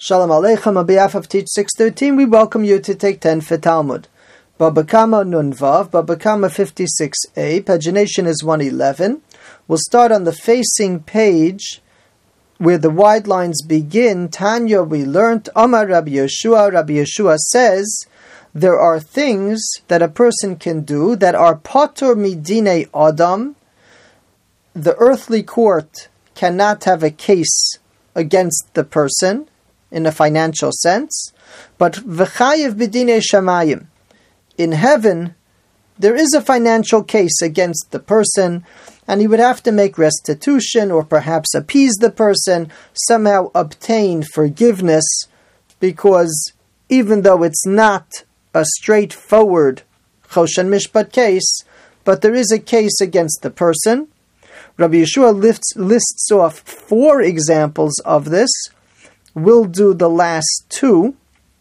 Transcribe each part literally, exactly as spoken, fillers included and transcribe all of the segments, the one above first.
Shalom Aleichem. On behalf of Teach six thirteen, we welcome you to take ten for Talmud. Baba Kama Nun Vav, Baba Kama fifty-six a, pagination is one eleven. We'll start on the facing page where the wide lines begin. Tanya, we learnt, Amar Rabbi Yeshua, Rabbi Yeshua says, there are things that a person can do that are patur midine adam. The earthly court cannot have a case against the person in a financial sense, but v'chayev b'dinei shamayim. In heaven, there is a financial case against the person, and he would have to make restitution or perhaps appease the person, somehow obtain forgiveness, because even though it's not a straightforward choshen mishpat case, but there is a case against the person. Rabbi Yeshua lists, lists off four examples of this. We'll do the last two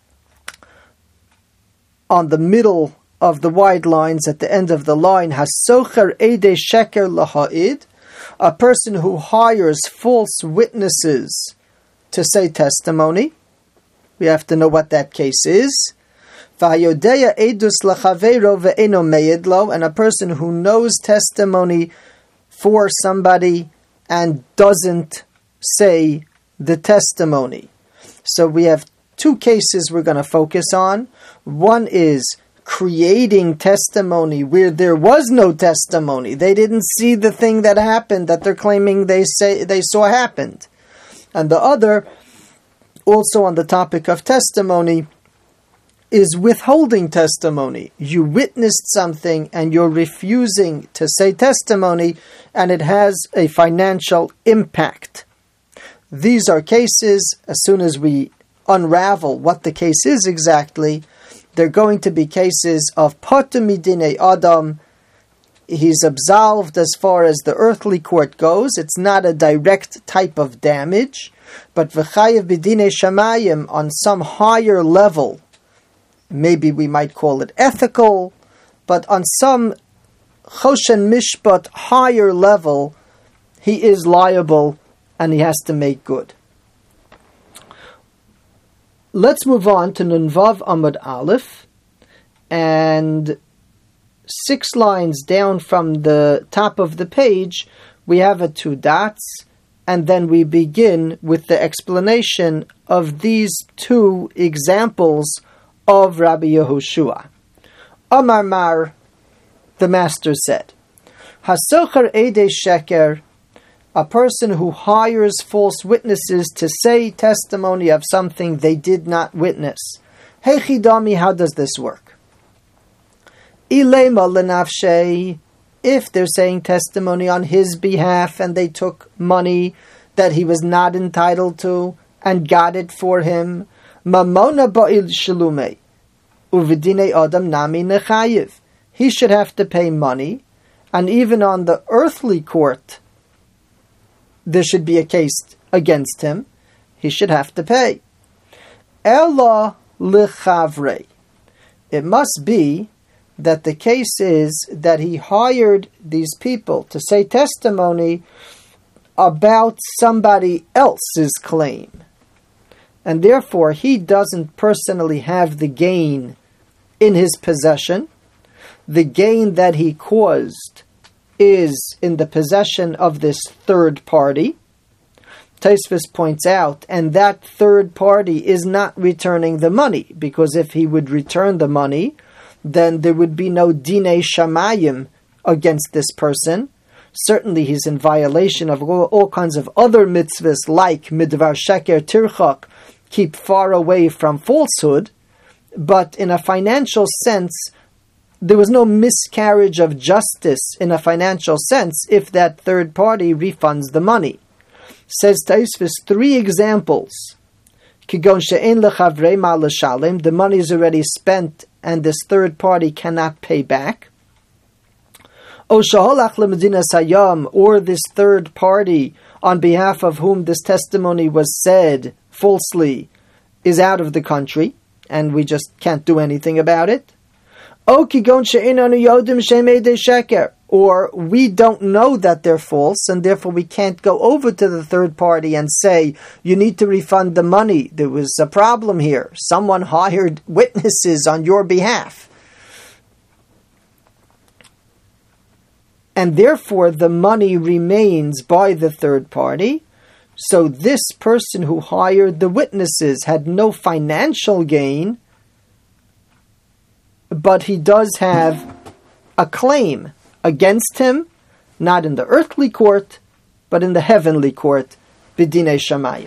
on the middle of the wide lines at the end of the line. Hasocher ede sheker laha'id, a person who hires false witnesses to say testimony. We have to know what that case is. V'hayodeya edus lachaveiro ve'eno meyed lo, and a person who knows testimony for somebody and doesn't say the testimony. So we have two cases we're going to focus on. One is creating testimony where there was no testimony. They didn't see the thing that happened that they're claiming they say they saw happened. And the other, also on the topic of testimony, is withholding testimony. You witnessed something and you're refusing to say testimony, and it has a financial impact. These are cases, as soon as we unravel what the case is exactly, they're going to be cases of patur midinei adam. He's absolved as far as the earthly court goes. It's not a direct type of damage, but v'chayev b'dinei shamayim on some higher level. Maybe we might call it ethical, but on some choshen mishpat higher level, he is liable and he has to make good. Let's move on to Nun Vav Amud Aleph, and six lines down from the top of the page, we have a two dots, and then we begin with the explanation of these two examples of Rabbi Yehoshua. Amar Mar, the master said, Hasocher ede sheker, a person who hires false witnesses to say testimony of something they did not witness. Hechidami, how does this work? Ilema lenafshei, if they're saying testimony on his behalf and they took money that he was not entitled to and got it for him, mamona ba'il shalumei, uvidinei adam nami nechayiv. He should have to pay money, and even on the earthly court, there should be a case against him. He should have to pay. Ela lechavre. It must be that the case is that he hired these people to say testimony about somebody else's claim, and therefore he doesn't personally have the gain in his possession. The gain that he caused is in the possession of this third party. Tosfos points out, and that third party is not returning the money, because if he would return the money, then there would be no dinei shamayim against this person. Certainly he's in violation of all, all kinds of other mitzvahs, like midvar sheker tirchak, keep far away from falsehood, but in a financial sense, there was no miscarriage of justice in a financial sense if that third party refunds the money. Says Tosfos, three examples. Kigon she'en lechavrei ma l'shalem, the money is already spent and this third party cannot pay back. O shaholach lemedinas hayam, or this third party on behalf of whom this testimony was said falsely is out of the country and we just can't do anything about it. Or or we don't know that they're false, and therefore we can't go over to the third party and say, you need to refund the money. There was a problem here. Someone hired witnesses on your behalf. And therefore the money remains by the third party. So this person who hired the witnesses had no financial gain, but he does have a claim against him, not in the earthly court, but in the heavenly court, b'dinei shamayim.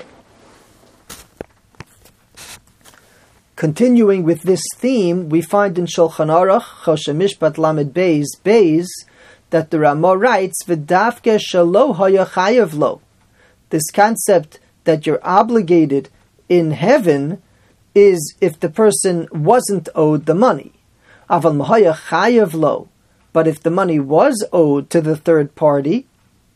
Continuing with this theme, we find in Shulchan Aruch, Choshen Mishpat Lamed Beis, Beis, that the Ramah writes, V'dafke shelo haya chayav lo. This concept that you're obligated in heaven is if the person wasn't owed the money. Aval mahaya chayav lo. But if the money was owed to the third party,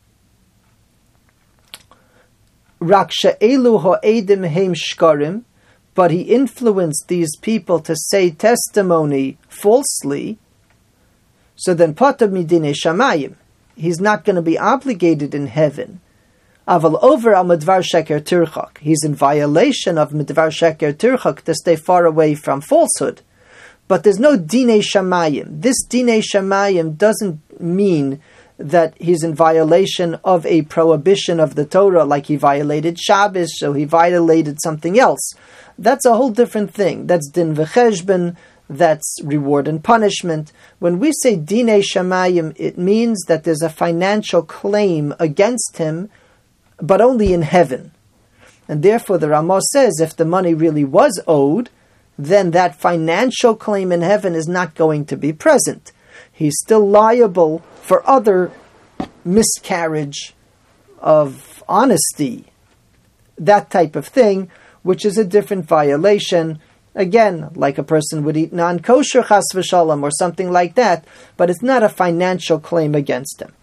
rak she'elu ha'edim heim shkarim, but he influenced these people to say testimony falsely, so then patur midinei shamayim, he's not going to be obligated in heaven. Aval over al midvar sheker tirchak, he's in violation of midvar sheker tirchak to stay far away from falsehood. But there's no dinei shamayim. This dinei shamayim doesn't mean that he's in violation of a prohibition of the Torah, like he violated Shabbos, so he violated something else. That's a whole different thing. That's din v'cheshbon, that's reward and punishment. When we say dinei shamayim, it means that there's a financial claim against him, but only in heaven. And therefore the Ramah says, if the money really was owed, then that financial claim in heaven is not going to be present. He's still liable for other miscarriage of honesty, that type of thing, which is a different violation. Again, like a person would eat non-kosher chas v'shalom or something like that, but it's not a financial claim against him.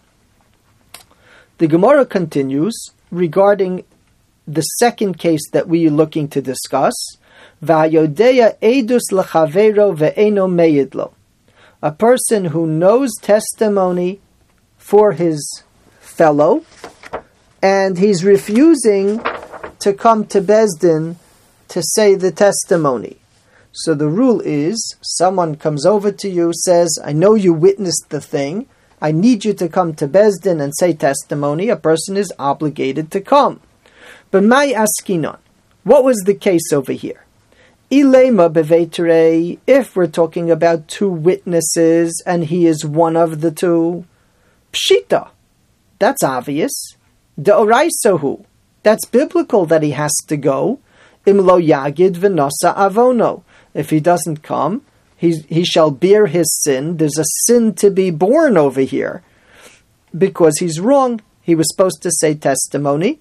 The Gemara continues regarding the second case that we are looking to discuss. V'hayodeya edus l'chavero ve'eno meyidlo. A person who knows testimony for his fellow, and he's refusing to come to Beis Din to say the testimony. So the rule is, someone comes over to you, says, I know you witnessed the thing, I need you to come to Beis Din and say testimony. A person is obligated to come. But my askinon, what was the case over here? Ilema bevetere, if we're talking about two witnesses and he is one of the two, pshita, that's obvious. Deoraisahu, that's biblical that he has to go. Imlo yagid v'nosa avono, if he doesn't come, he he shall bear his sin. There's a sin to be borne over here because he's wrong. He was supposed to say testimony.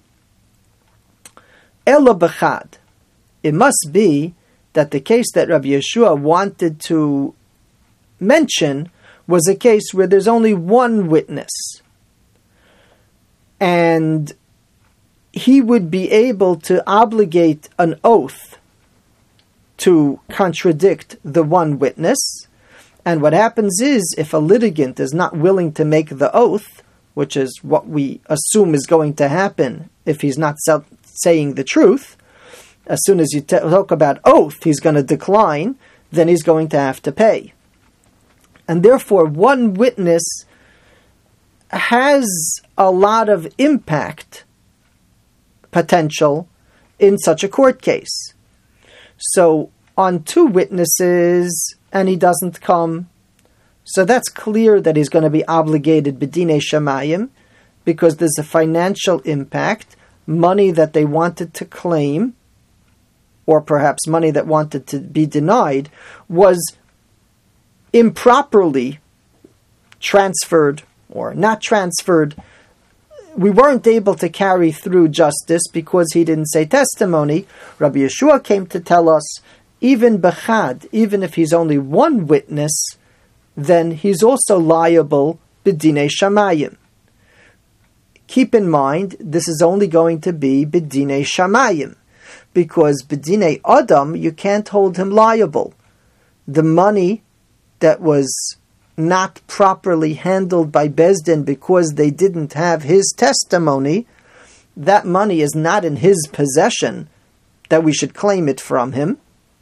Ela b'chad, it must be that the case that Rabbi Yeshua wanted to mention was a case where there's only one witness. And he would be able to obligate an oath to contradict the one witness. And what happens is, if a litigant is not willing to make the oath, which is what we assume is going to happen if he's not saying the truth, as soon as you t- talk about oath, he's going to decline, then he's going to have to pay. And therefore, one witness has a lot of impact potential in such a court case. So, on two witnesses, and he doesn't come, so that's clear that he's going to be obligated b'dinei shamayim, because there's a financial impact, money that they wanted to claim, or perhaps money that wanted to be denied, was improperly transferred or not transferred. We weren't able to carry through justice because he didn't say testimony. Rabbi Yeshua came to tell us, even b'chad, even if he's only one witness, then he's also liable b'dinei shamayim. Keep in mind, this is only going to be b'dinei shamayim, because b'dinei adam, you can't hold him liable. The money that was not properly handled by Beis Din because they didn't have his testimony, that money is not in his possession, that we should claim it from him.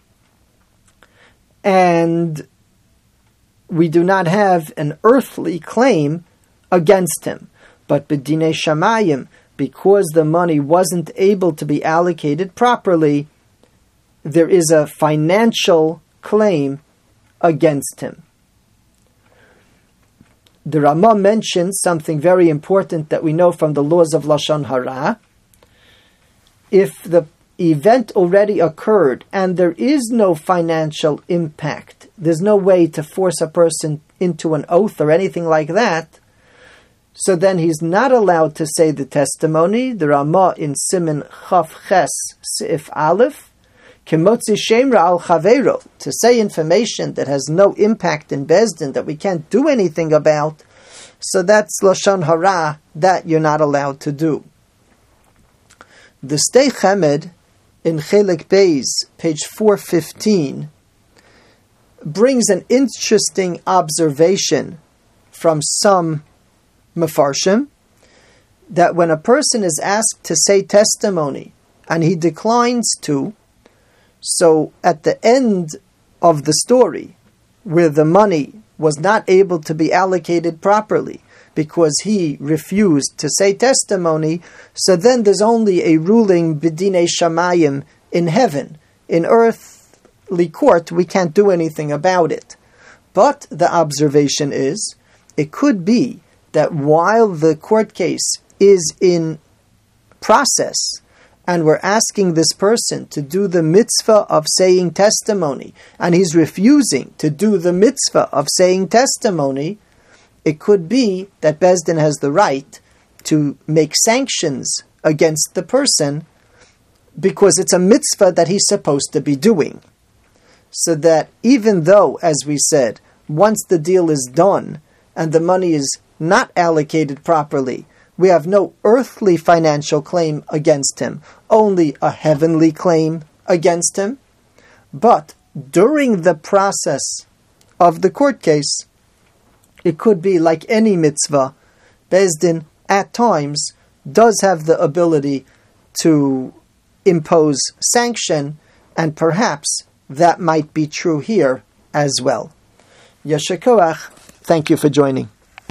And we do not have an earthly claim against him. But b'dinei shamayim, because the money wasn't able to be allocated properly, there is a financial claim against him. The Ramah mentions something very important that we know from the laws of Lashon Hara. If the event already occurred and there is no financial impact, there's no way to force a person into an oath or anything like that, so then he's not allowed to say the testimony. The Ramah in Siman Chaf Ches Seif Aleph, Kemotzi Shemra al Chaveiro, to say information that has no impact in Beis Din, that we can't do anything about, so that's Lashon Hara, that you're not allowed to do. The Stei Chemed in Chelik Beis, page four fifteen, brings an interesting observation from some Mefarshim, that when a person is asked to say testimony and he declines to, so at the end of the story, where the money was not able to be allocated properly because he refused to say testimony, so then there's only a ruling b'dinei shamayim in heaven. In earthly court, we can't do anything about it. But the observation is, it could be that while the court case is in process, and we're asking this person to do the mitzvah of saying testimony, and he's refusing to do the mitzvah of saying testimony, it could be that Beis Din has the right to make sanctions against the person because it's a mitzvah that he's supposed to be doing. So that even though, as we said, once the deal is done and the money is not allocated properly, we have no earthly financial claim against him, only a heavenly claim against him. But during the process of the court case, it could be like any mitzvah. Beis Din, at times, does have the ability to impose sanction, and perhaps that might be true here as well. Yasher koach. Thank you for joining.